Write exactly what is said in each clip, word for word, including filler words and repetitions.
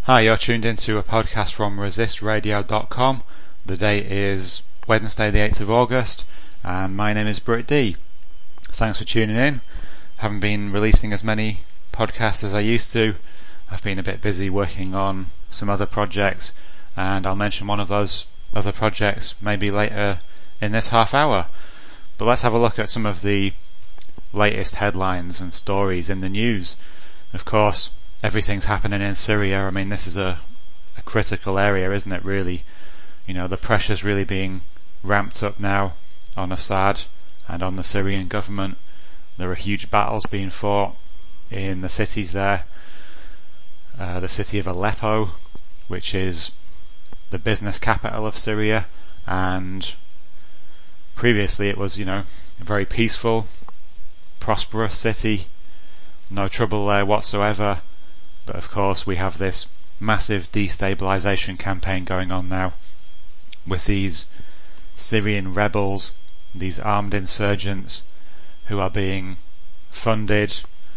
Hi, you're tuned into a podcast from resist radio dot com. The date is Wednesday the eighth of August and my name is Britt D. Thanks for tuning in. Haven't been releasing as many podcasts as I used to. I've been a bit busy working on some other projects and I'll mention one of those other projects maybe later in this half hour. But let's have a look at some of the latest headlines and stories in the news. Of course, everything's happening in Syria. I mean, this is a, a critical area, isn't it, really? You know, the pressure's really being ramped up now on Assad and on the Syrian government. There are huge battles being fought in the cities there. Uh, the city of Aleppo, which is the business capital of Syria, and previously it was, you know, a very peaceful, prosperous city. No trouble there whatsoever. But of course we have this massive destabilization campaign going on now with these Syrian rebels, these armed insurgents who are being funded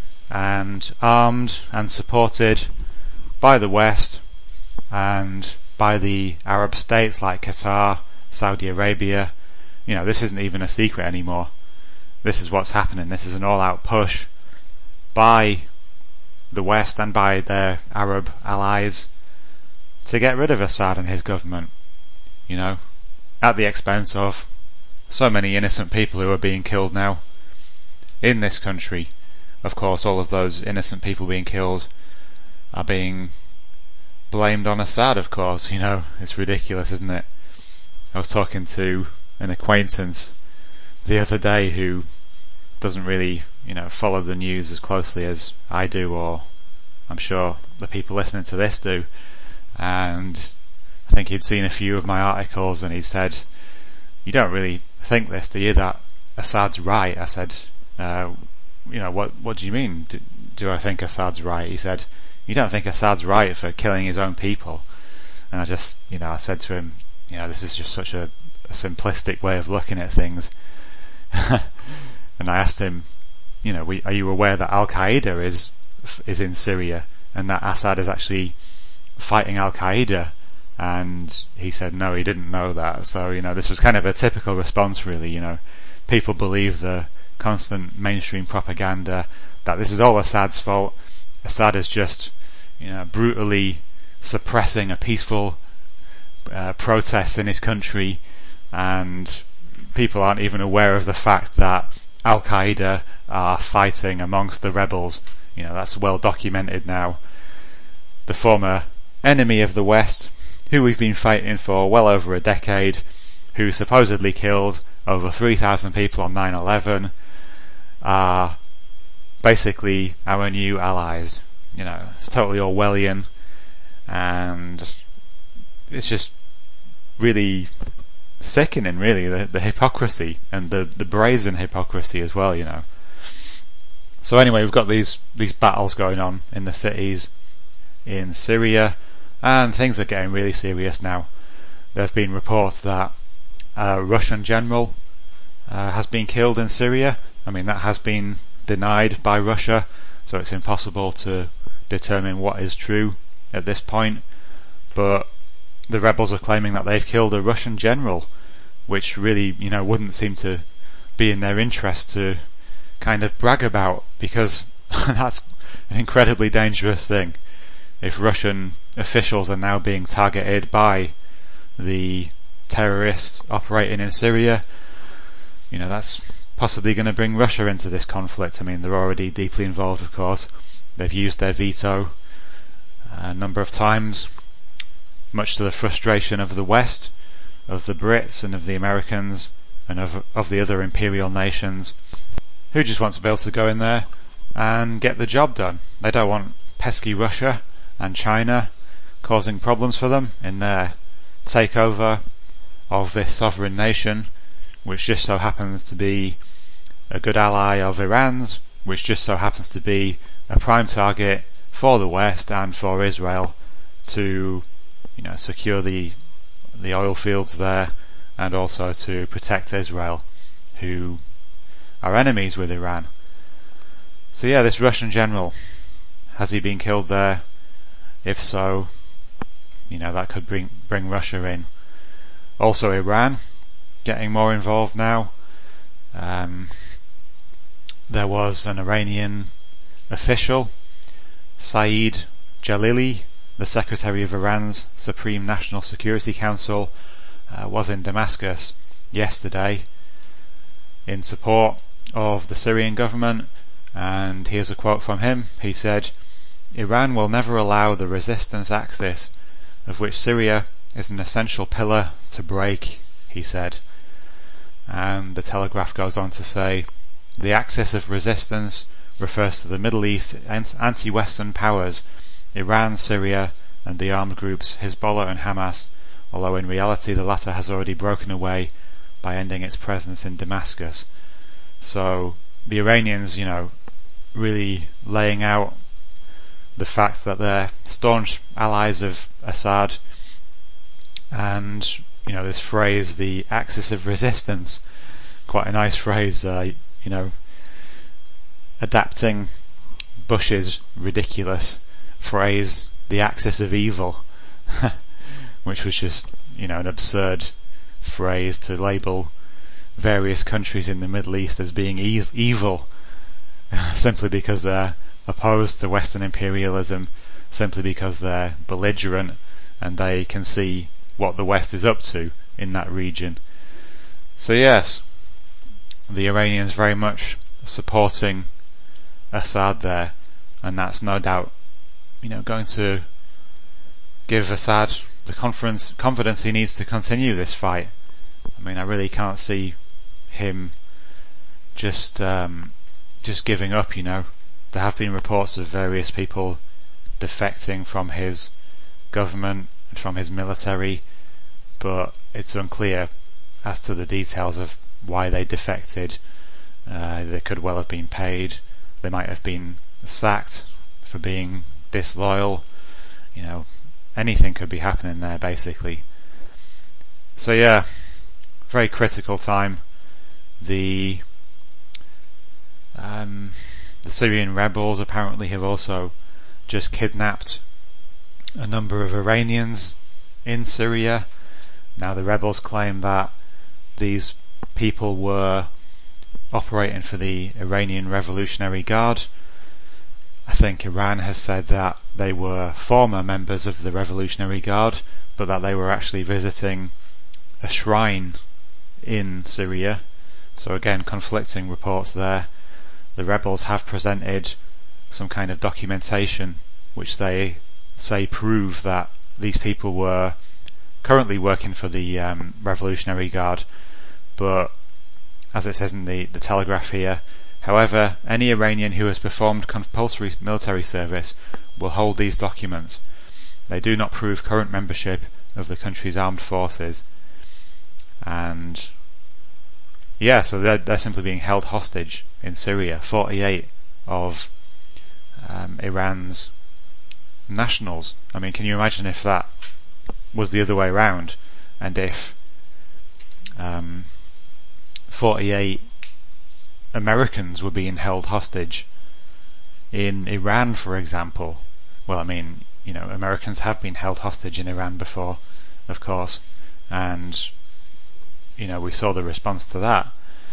and armed and supported by the West and by the Arab states like Qatar, Saudi Arabia. You know, this isn't even a secret anymore. This is what's happening. This is an all-out push by the West and by their Arab allies to get rid of Assad and his government, you know, at the expense of so many innocent people who are being killed now in this country. Of course, all of those innocent people being killed are being blamed on Assad, of course. You know, it's ridiculous, isn't it? I was talking to an acquaintance the other day who doesn't really, you know, follow the news as closely as I do, or I'm sure the people listening to this do. And I think he'd seen a few of my articles and he said, "You don't really think this, do you, that Assad's right?" I said, uh, you know, what what do you mean? Do, do I think Assad's right? He said, "You don't think Assad's right for killing his own people?" And I just, you know, I said to him, you know, this is just such a, a simplistic way of looking at things. And I asked him, you know, we, are you aware that Al-Qaeda is is in Syria and that Assad is actually fighting Al-Qaeda? And he said no, he didn't know that. So, you know, this was kind of a typical response, really. You know, people believe the constant mainstream propaganda that this is all Assad's fault. Assad is just, you know, brutally suppressing a peaceful uh, protest in his country, and people aren't even aware of the fact that Al-Qaeda are fighting amongst the rebels. You know, that's well documented now. The former enemy of the West, who we've been fighting for well over a decade, who supposedly killed over three thousand people on nine eleven, are basically our new allies. You know, it's totally Orwellian, and it's just really sickening, really, the, the hypocrisy and the, the brazen hypocrisy as well, you know. So anyway, we've got these these battles going on in the cities in Syria, and things are getting really serious now. There have been reports that a Russian general uh, has been killed in Syria. I mean, that has been denied by Russia, so it's impossible to determine what is true at this point. But the rebels are claiming that they've killed a Russian general, which really, you know, wouldn't seem to be in their interest to kind of brag about, because that's an incredibly dangerous thing. If Russian officials are now being targeted by the terrorists operating in Syria, you know, that's possibly going to bring Russia into this conflict. I mean, they're already deeply involved, of course. They've used their veto a number of times, much to the frustration of the West, of the Brits and of the Americans and of, of the other imperial nations, who just want to be able to go in there and get the job done. They don't want pesky Russia and China causing problems for them in their takeover of this sovereign nation, which just so happens to be a good ally of Iran's, which just so happens to be a prime target for the West and for Israel to, you know, secure the the oil fields there, and also to protect Israel, who are enemies with Iran. So yeah, this Russian general, has he been killed there? If so, you know, that could bring bring Russia in. Also Iran getting more involved now. Um, there was an Iranian official, Saeed Jalili, the Secretary of Iran's Supreme National Security Council, uh, was in Damascus yesterday in support of the Syrian government, and here's a quote from him. He said, "Iran will never allow the resistance axis, of which Syria is an essential pillar, to break," he said. And the Telegraph goes on to say, "The axis of resistance refers to the Middle East anti-Western powers, Iran, Syria, and the armed groups Hezbollah and Hamas, although in reality the latter has already broken away by ending its presence in Damascus." So the Iranians, you know, really laying out the fact that they're staunch allies of Assad, and, you know, this phrase, the axis of resistance, quite a nice phrase, uh, you know, adapting Bush's ridiculous phrase, the axis of evil, which was just, you know, an absurd phrase to label various countries in the Middle East as being e- evil simply because they're opposed to Western imperialism, simply because they're belligerent and they can see what the West is up to in that region. So yes, the Iranians very much supporting Assad there, and that's no doubt, you know, going to give Assad the confidence confidence he needs to continue this fight. I mean, I really can't see him just um, just giving up, you know. There have been reports of various people defecting from his government and from his military, but it's unclear as to the details of why they defected. Uh, they could well have been paid. They might have been sacked for being disloyal. You know, anything could be happening there, basically. So yeah, very critical time. The um, the Syrian rebels apparently have also just kidnapped a number of Iranians in Syria. Now the rebels claim that these people were operating for the Iranian Revolutionary Guard. I think Iran has said that they were former members of the Revolutionary Guard, but that they were actually visiting a shrine in Syria. So again, conflicting reports there. The rebels have presented some kind of documentation which they say prove that these people were currently working for the um, Revolutionary Guard, but as it says in the, the Telegraph here, however, any Iranian who has performed compulsory military service will hold these documents. They do not prove current membership of the country's armed forces. And yeah, so they're, they're simply being held hostage in Syria. forty-eight of um, Iran's nationals. I mean, can you imagine if that was the other way around, and if um, forty-eight Americans were being held hostage in Iran, for example? Well, I mean, you know, Americans have been held hostage in Iran before, of course, and you know, we saw the response to that.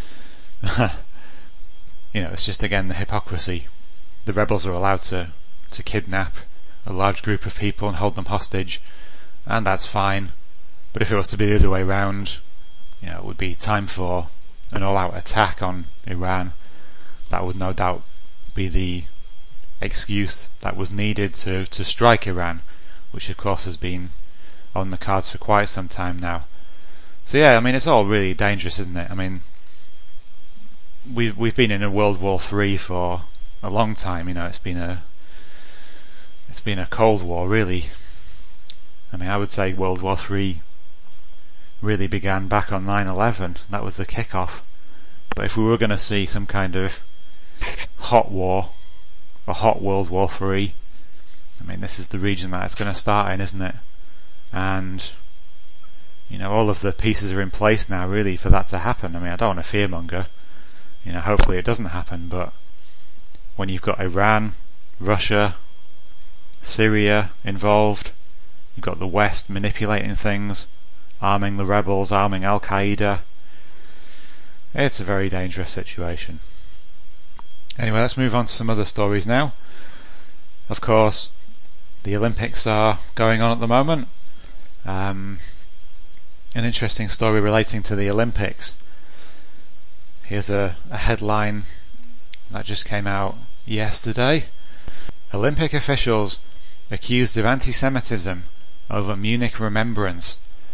You know, it's just again the hypocrisy. The rebels are allowed to to kidnap a large group of people and hold them hostage, and that's fine. But if it was to be the other way around, you know, it would be time for an all-out attack on Iran. That would no doubt be the excuse that was needed to, to strike Iran, which of course has been on the cards for quite some time now. So yeah, I mean, it's all really dangerous, isn't it? I mean, we've we've been in a World War Three for a long time. You know, it's been a it's been a Cold War, really. I mean, I would say World War Three really began back on nine eleven. That was the kickoff. But if we were going to see some kind of hot war, a hot World War Three, I mean, this is the region that it's going to start in, isn't it? And you know, all of the pieces are in place now, really, for that to happen. I mean, I don't want to fearmonger. You know, hopefully it doesn't happen, but when you've got Iran, Russia, Syria involved, You've got the West manipulating things, arming the rebels, arming Al-Qaeda. It's a very dangerous situation. Anyway, let's move on to some other stories now. Of course, the Olympics are going on at the moment. Um, an interesting story relating to the Olympics. Here's a, a headline that just came out yesterday. Olympic officials accused of anti-Semitism over Munich remembrance.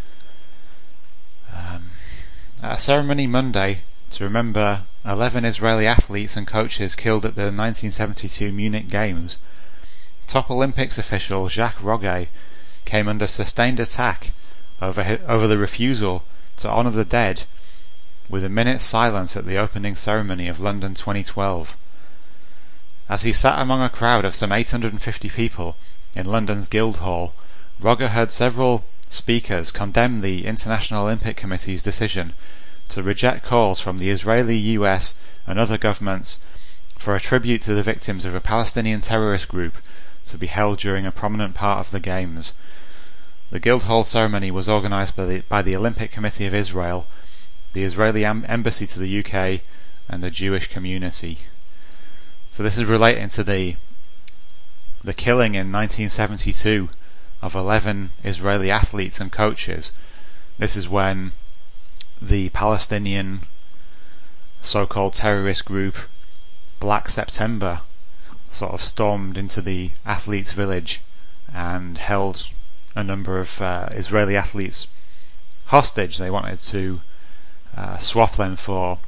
Um, at a ceremony Monday to remember eleven Israeli athletes and coaches killed at the nineteen seventy-two Munich Games, top Olympics official Jacques Rogge came under sustained attack over his, over the refusal to honour the dead with a minute's silence at the opening ceremony of London twenty twelve. As he sat among a crowd of some eight hundred fifty people in London's Guildhall, Rogge heard several speakers condemn the International Olympic Committee's decision to reject calls from the Israeli, U S and other governments for a tribute to the victims of a Palestinian terrorist group to be held during a prominent part of the Games. The Guildhall ceremony was organised by the, by the Olympic Committee of Israel, the Israeli em- embassy to the U K and the Jewish community. So this is relating to the the killing in nineteen seventy-two of eleven Israeli athletes and coaches. This is when the Palestinian so-called terrorist group Black September sort of stormed into the athletes' village and held a number of uh, Israeli athletes hostage. They wanted to uh, swap them for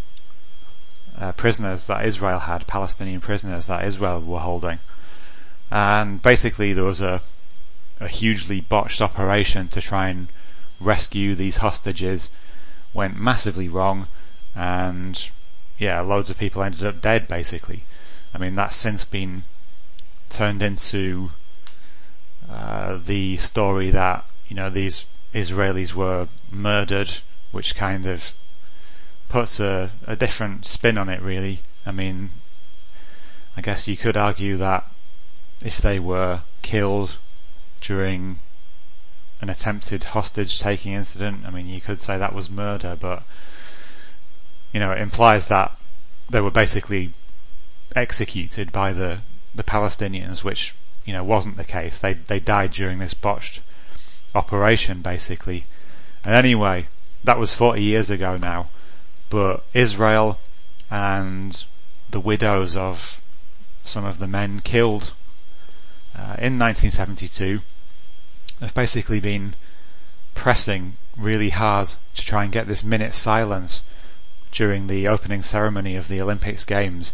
uh, prisoners that Israel had, Palestinian prisoners that Israel were holding. And basically there was a, a hugely botched operation to try and rescue these hostages. Went massively wrong, and yeah, loads of people ended up dead basically. I mean, that's since been turned into uh, the story that, you know, these Israelis were murdered, which kind of puts a, a different spin on it really. I mean, I guess you could argue that if they were killed during an attempted hostage taking incident, I mean, you could say that was murder, but you know, it implies that they were basically executed by the the Palestinians, which, you know, wasn't the case. They they died during this botched operation basically. And anyway, that was forty years ago now, but Israel and the widows of some of the men killed uh, in nineteen seventy-two have basically been pressing really hard to try and get this minute silence during the opening ceremony of the Olympics Games.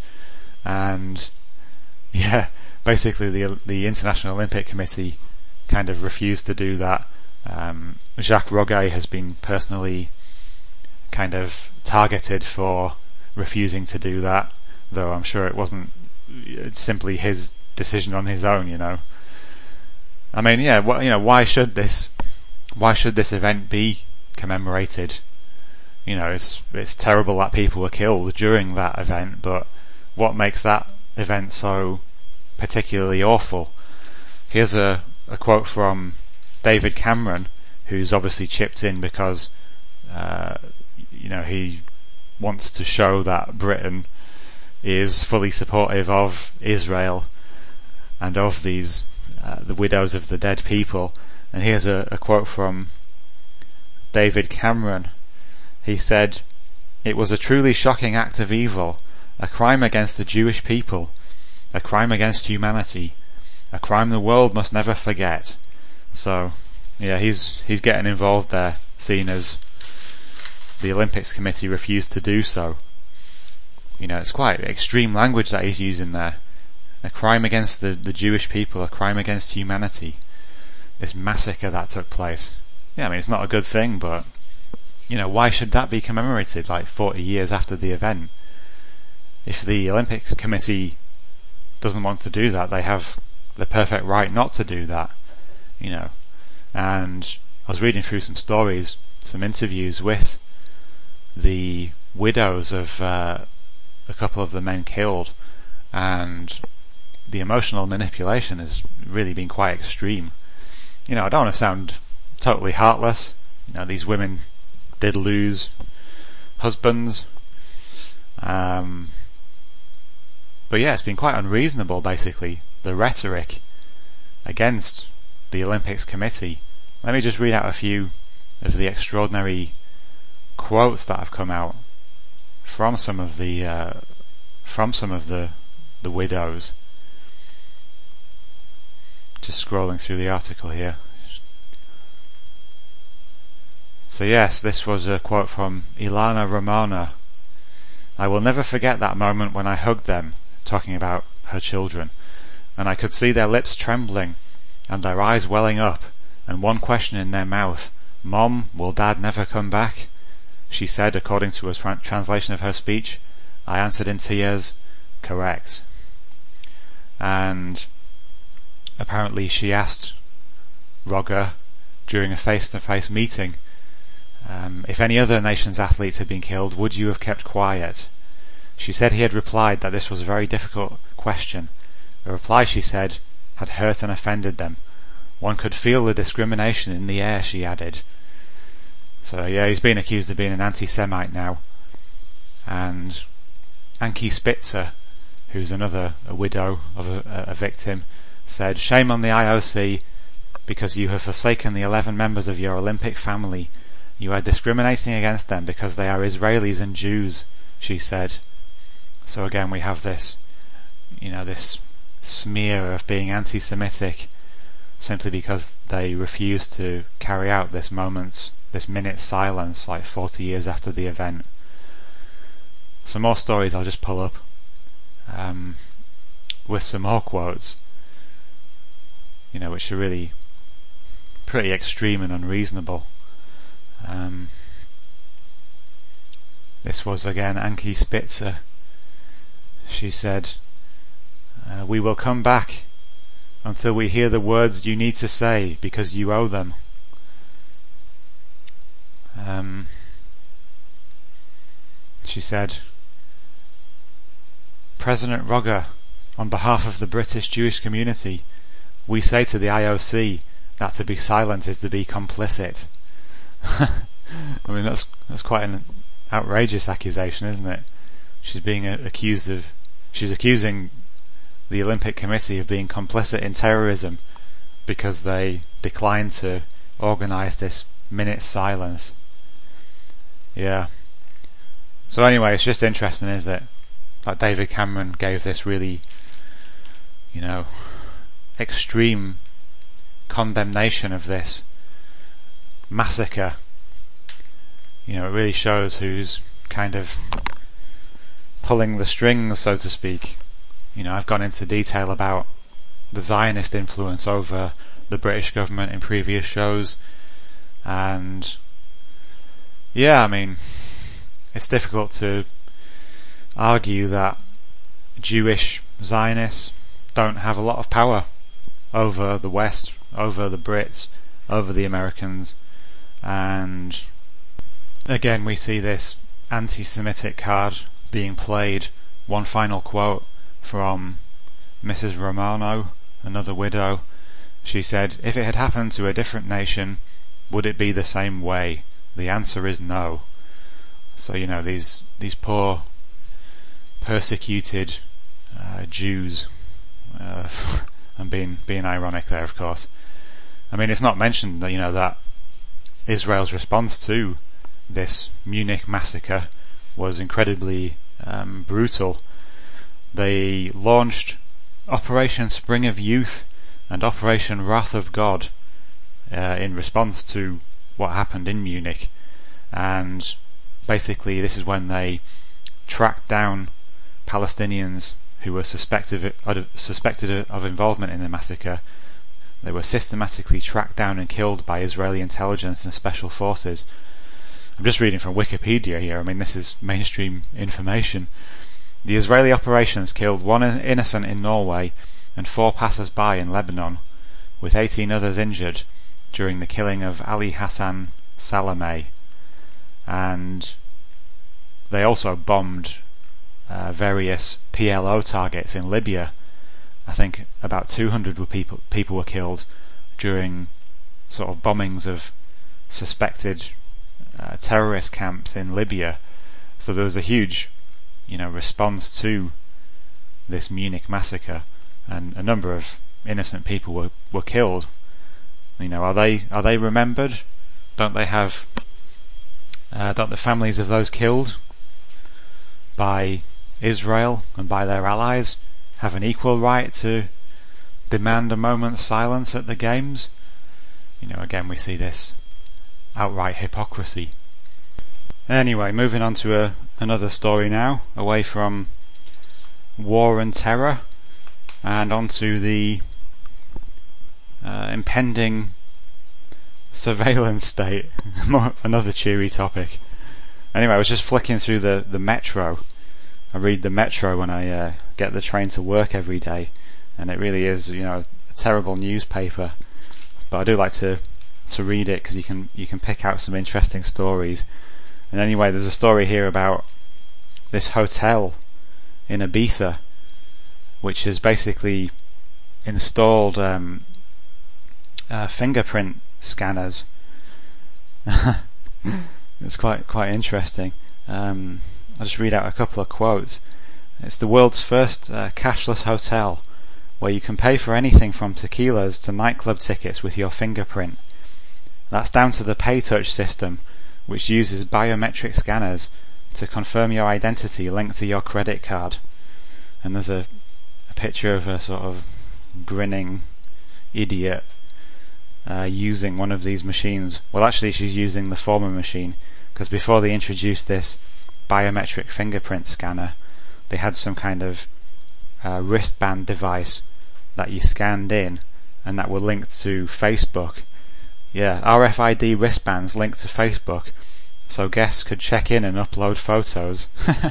And yeah, basically the the International Olympic Committee kind of refused to do that. Um, Jacques Rogge has been personally kind of targeted for refusing to do that, though I'm sure it wasn't simply his decision on his own, you know. I mean, yeah, wh- you know, why should this, why should this event be commemorated? You know, it's it's terrible that people were killed during that event, but what makes that event so particularly awful? Here's a, a quote from David Cameron, who's obviously chipped in because, uh, you know, he wants to show that Britain is fully supportive of Israel and of these Uh, the widows of the dead people. And here's a, a quote from David Cameron. He said, "It was a truly shocking act of evil, a crime against the Jewish people, a crime against humanity, a crime the world must never forget." So, yeah, he's he's getting involved there, seeing as the Olympics Committee refused to do so. You know, it's quite extreme language that he's using there. A crime against the, the Jewish people, a crime against humanity. This massacre that took place. Yeah, I mean, it's not a good thing, but, you know, why should that be commemorated like forty years after the event? If the Olympics Committee doesn't want to do that, they have the perfect right not to do that, you know. And I was reading through some stories, some interviews with the widows of uh, a couple of the men killed, and the emotional manipulation has really been quite extreme. you know, I don't want to sound totally heartless. You know, these women did lose husbands. Um, but yeah, it's been quite unreasonable, basically, the rhetoric against the Olympics Committee. Let me just read out a few of the extraordinary quotes that have come out from some of the uh, from some of the the widows. Just scrolling through the article here. So yes, this was a quote from Ilana Romana. "I will never forget that moment when I hugged them," talking about her children, "and I could see their lips trembling and their eyes welling up and one question in their mouth, 'Mom, will Dad never come back?' She said, according to a tra- translation of her speech. I answered in tears, 'Correct.'" And apparently she asked Rogge during a face-to-face meeting, um, if any other nation's athletes had been killed, would you have kept quiet? She said he had replied that this was a very difficult question. A reply, she said, had hurt and offended them. One could feel the discrimination in the air, she added. So yeah, he's been accused of being an anti-Semite now. And Ankie Spitzer, who's another a widow of a, a victim, said, "Shame on the I O C because you have forsaken the eleven members of your Olympic family. You are discriminating against them because they are Israelis and Jews," she said. So again, we have this, you know, this smear of being anti-Semitic simply because they refuse to carry out this moment's, this minute's silence, like forty years after the event. Some more stories I'll just pull up um, with some more quotes, you know, which are really pretty extreme and unreasonable. Um, this was again Ankie Spitzer. She said, uh, "We will come back until we hear the words you need to say because you owe them." Um, she said, "President Rogge, on behalf of the British Jewish community, we say to the I O C that to be silent is to be complicit." I mean, that's that's quite an outrageous accusation, isn't it? She's being uh, accused of, she's accusing the Olympic Committee of being complicit in terrorism because they declined to organise this minute silence. Yeah. So anyway, it's just interesting, is that like David Cameron gave this really, you know, extreme condemnation of this massacre. You know, it really shows who's kind of pulling the strings, so to speak. You know, I've gone into detail about the Zionist influence over the British government in previous shows, and yeah, I mean, it's difficult to argue that Jewish Zionists don't have a lot of power over the West, over the Brits, over the Americans. And again, we see this anti-Semitic card being played. One final quote from Missus Romano, another widow. She said, "If it had happened to a different nation, would it be the same way? The answer is no." So, you know, these these poor persecuted uh, Jews, uh, I'm being being ironic there, of course. I mean, it's not mentioned that, you know, that Israel's response to this Munich massacre was incredibly um, brutal. They launched Operation Spring of Youth and Operation Wrath of God uh, in response to what happened in Munich, and basically this is when they tracked down Palestinians who were suspected of, suspected of involvement in the massacre. They were systematically tracked down and killed by Israeli intelligence and special forces. I'm just reading from Wikipedia here. I mean, this is mainstream information. The Israeli operations killed one innocent in Norway and four passers-by in Lebanon, with eighteen others injured during the killing of Ali Hassan Salameh. And they also bombed uh, various P L O targets in Libya. I think about two hundred were people, people were killed during sort of bombings of suspected uh, terrorist camps in Libya. So there was a huge, you know, response to this Munich massacre, and a number of innocent people were, were killed. You know, are they are they remembered? Don't they have? Uh, don't the families of those killed by Israel and by their allies have an equal right to demand a moment's silence at the games? You know, again we see this outright hypocrisy. Anyway, moving on to a, another story now, away from war and terror, and onto the uh, impending surveillance state. Another cheery topic. Anyway, I was just flicking through the, the Metro. I read the Metro when I uh, get the train to work every day, and it really is, you know, a terrible newspaper. But I do like to to read it because you can you can pick out some interesting stories. And anyway, there's a story here about this hotel in Ibiza, which has basically installed um, uh, fingerprint scanners. It's quite quite interesting. Um, I'll just read out a couple of quotes. It's the world's first uh, cashless hotel, where you can pay for anything from tequilas to nightclub tickets with your fingerprint. That's down to the PayTouch system, which uses biometric scanners to confirm your identity linked to your credit card. And there's a, a picture of a sort of grinning idiot uh, using one of these machines. Well, actually she's using the former machine, because before they introduced this biometric fingerprint scanner, they had some kind of uh, wristband device that you scanned in and that were linked to Facebook. Yeah, R F I D wristbands linked to Facebook, so guests could check in and upload photos.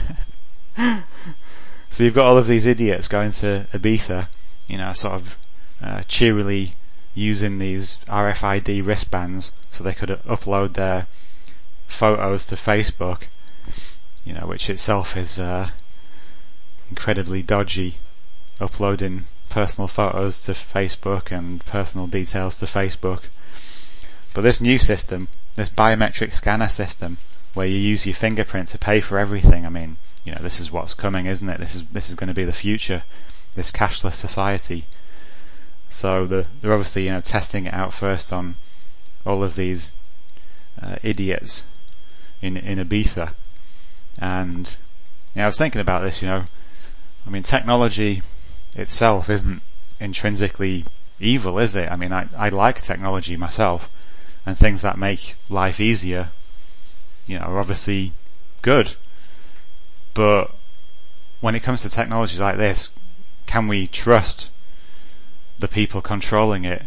So you've got all of these idiots going to Ibiza, you know, sort of uh, cheerily using these R F I D wristbands so they could upload their photos to Facebook, you know, which itself is uh, incredibly dodgy, uploading personal photos to Facebook and personal details to Facebook. But this new system, this biometric scanner system, where you use your fingerprint to pay for everything, I mean, you know, this is what's coming, isn't it? This is this is going to be the future, this cashless society. So the, they're obviously, you know, testing it out first on all of these uh, idiots in in Ibiza. And you know, I was thinking about this, you know, I mean, technology itself isn't intrinsically evil, is it? I mean, I, I like technology myself, and things that make life easier, you know, are obviously good. But when it comes to technology like this, can we trust the people controlling it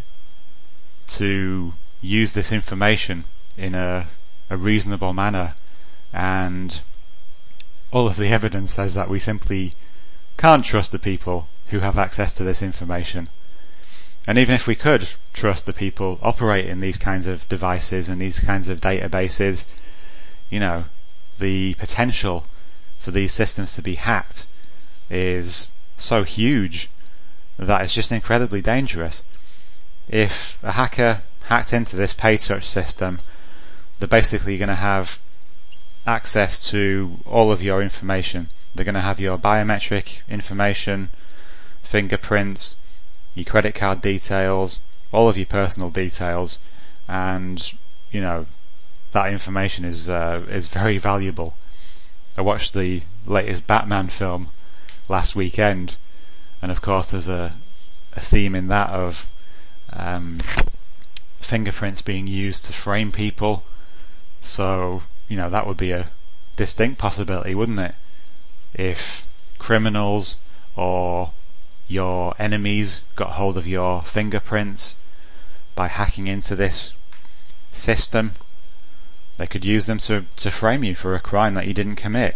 to use this information in a, a reasonable manner? And all of the evidence says that we simply can't trust the people who have access to this information. And even if we could trust the people operating these kinds of devices and these kinds of databases, you know, the potential for these systems to be hacked is so huge that it's just incredibly dangerous. If a hacker hacked into this PayTouch system, they're basically going to have access to all of your information. They're going to have your biometric information, fingerprints, your credit card details, all of your personal details, and you know that information is uh, is very valuable. I watched the latest Batman film last weekend, and of course there's a, a theme in that of um, fingerprints being used to frame people. So you know that would be a distinct possibility, wouldn't it? If criminals or your enemies got hold of your fingerprints by hacking into this system, they could use them to, to frame you for a crime that you didn't commit.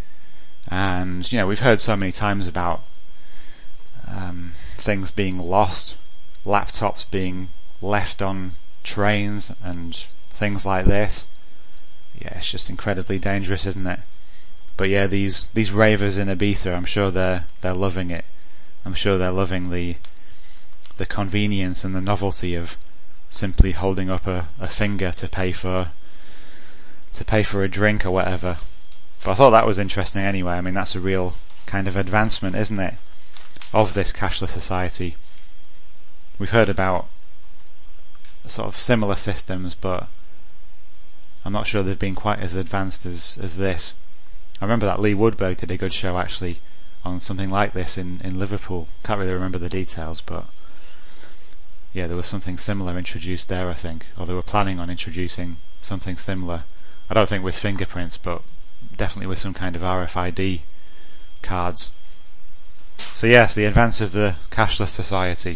And you know, we've heard so many times about um, things being lost, laptops being left on trains and things like this. Yeah, it's just incredibly dangerous, isn't it? But yeah, these these ravers in Ibiza, I'm sure they're they're loving it. I'm sure they're loving the the convenience and the novelty of simply holding up a, a finger to pay for to pay for a drink or whatever. But I thought that was interesting anyway. I mean, that's a real kind of advancement, isn't it, of this cashless society. We've heard about sort of similar systems, but I'm not sure they've been quite as advanced as, as this. I remember that Lee Woodberg did a good show actually on something like this in, in Liverpool. Can't really remember the details, but yeah, there was something similar introduced there, I think, or they were planning on introducing something similar. I don't think with fingerprints, but definitely with some kind of R F I D cards. So yes, the advance of the cashless society.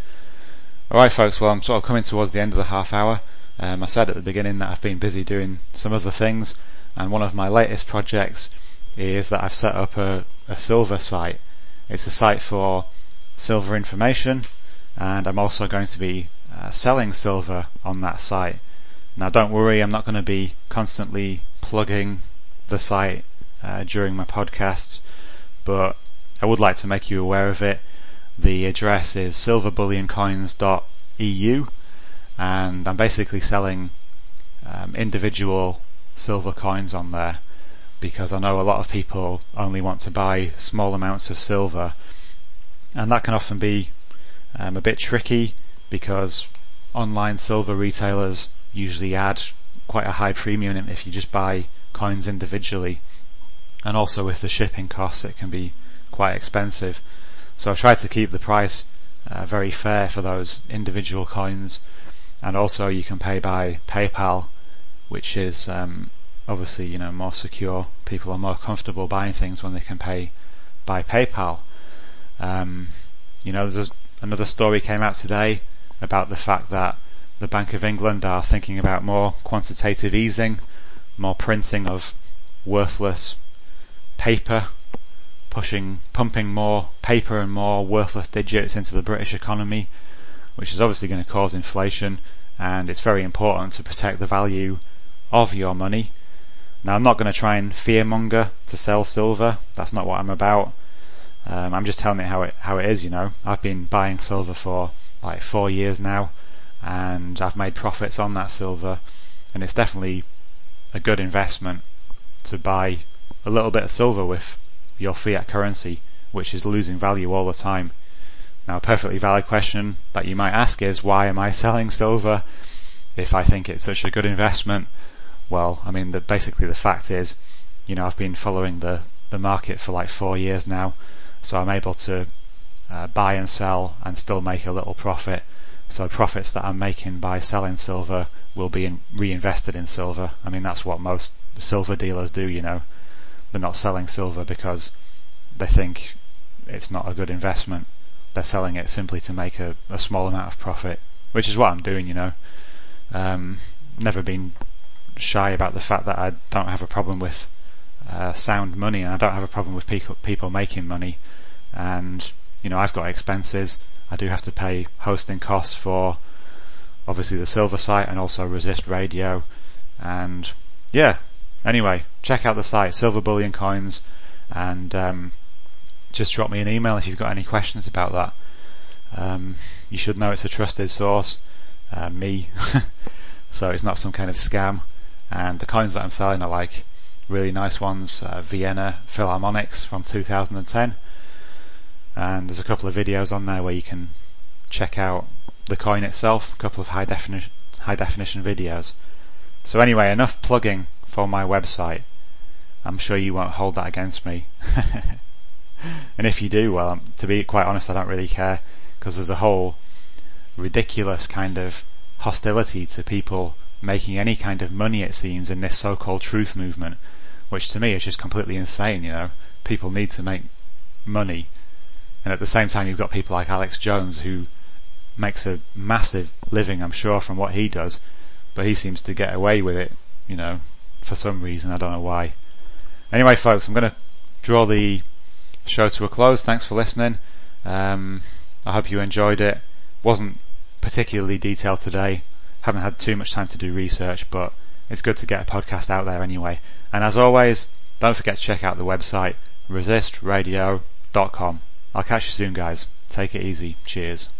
Alright folks, well I'm sort of coming towards the end of the half hour. Um, I said at the beginning that I've been busy doing some other things, and one of my latest projects is that I've set up a, a silver site. It's a site for silver information, and I'm also going to be uh, selling silver on that site. Now don't worry, I'm not going to be constantly plugging the site uh, during my podcasts, but I would like to make you aware of it. The address is silver bullion coins dot e u, and I'm basically selling um, individual silver coins on there, because I know a lot of people only want to buy small amounts of silver, and that can often be um, a bit tricky, because online silver retailers usually add quite a high premium if you just buy coins individually, and also with the shipping costs it can be quite expensive. So I've tried to keep the price uh, very fair for those individual coins, and also you can pay by PayPal, which is um, obviously, you know, more secure. People are more comfortable buying things when they can pay by PayPal. Um, you know, there's a, another story came out today about the fact that the Bank of England are thinking about more quantitative easing, more printing of worthless paper, pushing, pumping more paper and more worthless digits into the British economy, which is obviously going to cause inflation, and it's very important to protect the value of your money. Now, I'm not going to try and fearmonger to sell silver. That's not what I'm about. Um, I'm just telling it how it how it is. You know, I've been buying silver for like four years now, and I've made profits on that silver, and it's definitely a good investment to buy a little bit of silver with your fiat currency, which is losing value all the time. Now, a perfectly valid question that you might ask is, why am I selling silver if I think it's such a good investment? Well, I mean, the, basically the fact is, you know, I've been following the, the market for like four years now, so I'm able to uh, buy and sell and still make a little profit. So profits that I'm making by selling silver will be in, reinvested in silver. I mean, that's what most silver dealers do, you know. They're not selling silver because they think it's not a good investment. They're selling it simply to make a, a small amount of profit, which is what I'm doing, you know. Um, never been shy about the fact that I don't have a problem with uh, sound money, and I don't have a problem with people, people making money. And, you know, I've got expenses. I do have to pay hosting costs for obviously the silver site and also Resist Radio. And yeah, anyway, check out the site, Silver Bullion Coins, and um, just drop me an email if you've got any questions about that. Um, you should know it's a trusted source, uh, me, so it's not some kind of scam. And the coins that I'm selling are like really nice ones, uh, Vienna Philharmonics from two thousand ten, and there's a couple of videos on there where you can check out the coin itself, a couple of high definition high definition videos. So anyway, enough plugging for my website. I'm sure you won't hold that against me. And if you do, well, to be quite honest, I don't really care, because there's a whole ridiculous kind of hostility to people making any kind of money, it seems, in this so-called truth movement, which to me is just completely insane. You know, people need to make money, and at the same time you've got people like Alex Jones, who makes a massive living, I'm sure, from what he does, but he seems to get away with it, you know, for some reason. I don't know why. Anyway, folks, I'm going to draw the show to a close. Thanks for listening. um, I hope you enjoyed it. Wasn't particularly detailed today, haven't had too much time to do research, but it's good to get a podcast out there anyway. And as always, don't forget to check out the website, resist radio dot com. I'll catch you soon, guys. Take it easy. Cheers.